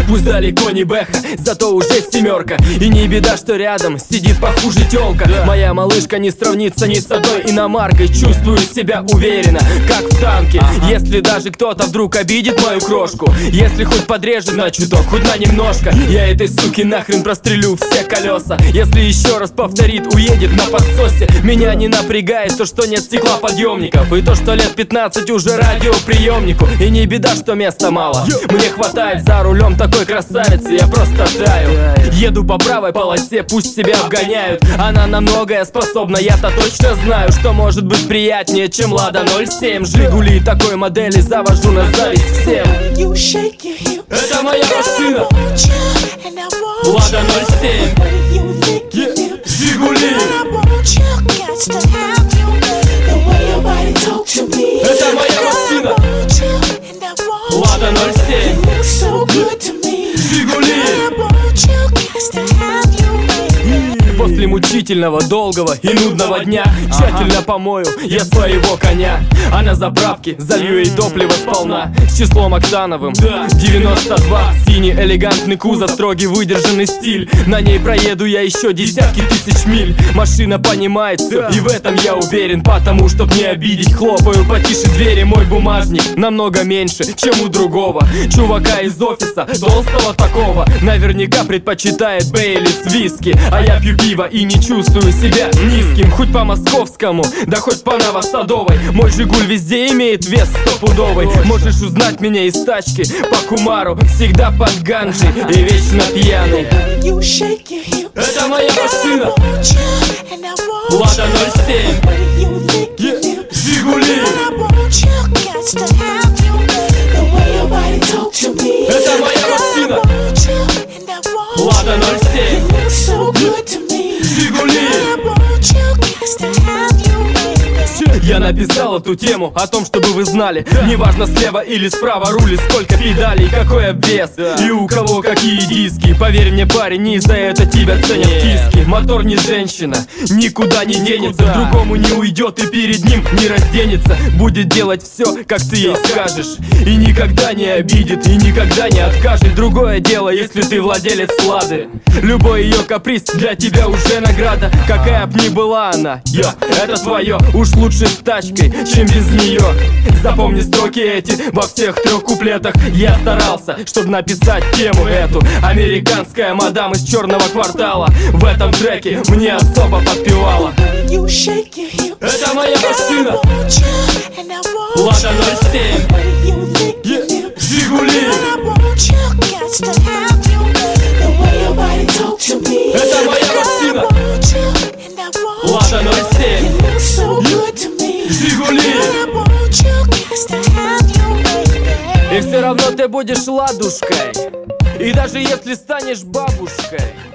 Пусть далеко не бэха, зато уже семерка. И не беда, что рядом сидит похуже тёлка. Моя малышка не сравнится ни с одной иномаркой. Чувствую себя уверенно, как в танке. Если даже кто-то вдруг обидит мою крошку, если хоть подрежет на чуток, хоть на немножко, я этой суки нахрен прострелю все колеса. Если еще раз повторит, уедет на подсосе. Меня не напрягает то, что нет стеклоподъемников, и то, что лет 15 уже радиоприемнику. И не беда, что места мало, мне хватает за рулем такой красавицы, я просто таю. Еду по правой полосе, пусть себя обгоняют. Она на многое способна, я-то точно знаю, что может быть приятнее, чем Лада 07. Жигули такой модели завожу на зависть всем. Это моя машина, Лада 07, Жигули. Это моя машина, Лада 07, Жигули. После мучительного, долгого и нудного дня тщательно помою я своего коня, а на заправке залью ей топливо сполна с числом октановым 92. Синий элегантный кузов, строгий выдержанный стиль. На ней проеду я еще десятки тысяч миль. Машина понимает все, и в этом я уверен. Потому, чтоб не обидеть, хлопаю потише двери. Мой бумажник намного меньше, чем у другого чувака из офиса, толстого такого. Наверняка предпочитает Бейлис виски, а я пью пиво и не чувствую себя низким. Хоть по московскому, да хоть по Новосадовой. Мой Жигуль везде имеет вес стопудовый. Можешь узнать меня из тачки по Кумару, всегда под ганджи и вечно пьяный. Это моя машина, Лада 07, Жигули. Это моя машина, Лада 07, Жигули. Я написал эту тему о том, чтобы вы знали, неважно слева или справа рулит, сколько педалей, какой обвес и у кого какие диски. Поверь мне, парень, не за это тебя ценят киски. Мотор не женщина, никуда не денется, к другому не уйдет и перед ним не разденется. Будет делать все, как ты ей скажешь, и никогда не обидит, и никогда не откажет. Другое дело, если ты владелец Лады. Любой ее каприз для тебя уже награда. Какая б ни была она, это твое. Уж лучше с тачкой, чем без нее. Запомни строки эти во всех 3 куплетах. Я старался, чтобы написать тему эту. Американская мадам из черного квартала в этом треке мне особо подпевала. Это моя машина, Лада 07, Жигули. Это моя машина, Лада 07, Жигули. И все равно ты будешь ладушкой, и даже если станешь бабушкой.